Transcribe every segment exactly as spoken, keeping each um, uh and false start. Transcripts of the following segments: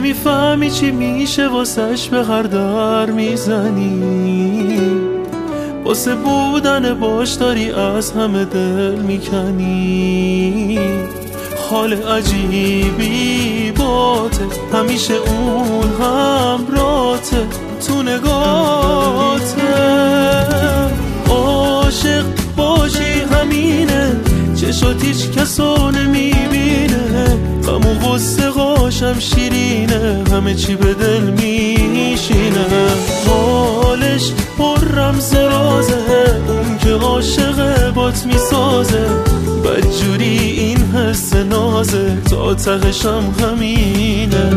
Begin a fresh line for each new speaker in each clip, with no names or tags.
نمیفهمی چی میشه واسش به هر در میزنی، واسه بودن باش داری از همه دل میکنی. حال عجیبی باته، همیشه اون همراته تو نگاته. عاشق باشی همینه، چشات هیچ کسو نمیبینه، غم و غصه هاشم شیرینه، همه چی به دل میشینه. حالش پر رمز و رازه، اون که عاشق بات میسازه، بدجوری این حس نازه، تا تهشم همینه.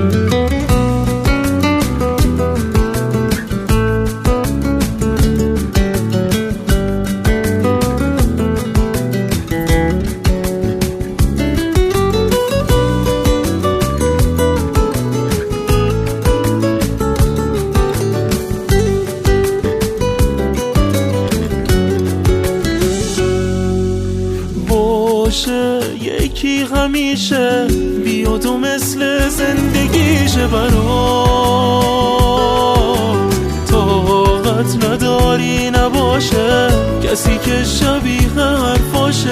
یکی همیشه بیاد و مثل زندگیشه برات، طاقت نداری نباشه کسی که شبیه حرفاشه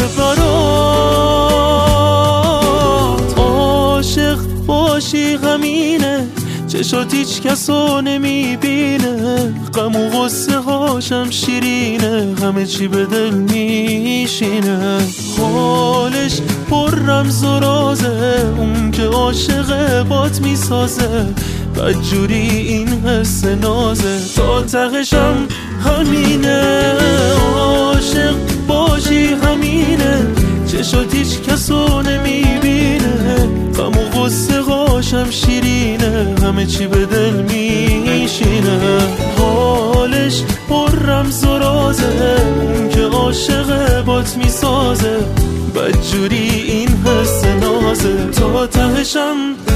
برات. عاشق باشی همینه، چشات هیچ کسو نمیبینه، غم و غصه هاشم شیرینه، همه چی به دل میشینه. حالش پر رمز و رازه، اون که عاشق بات میسازه، بدجوری این حس نازه، تا تهشم همینه. عاشق باشی همینه، چشات هیچ کسو نمیبینه، غم و غصه هاشم شیرینه، همه چی به دل میشینه. حالش پر رمز و رازه، اون که عاشق بات میسازه، بدجوری این حس نازه، تا تهشم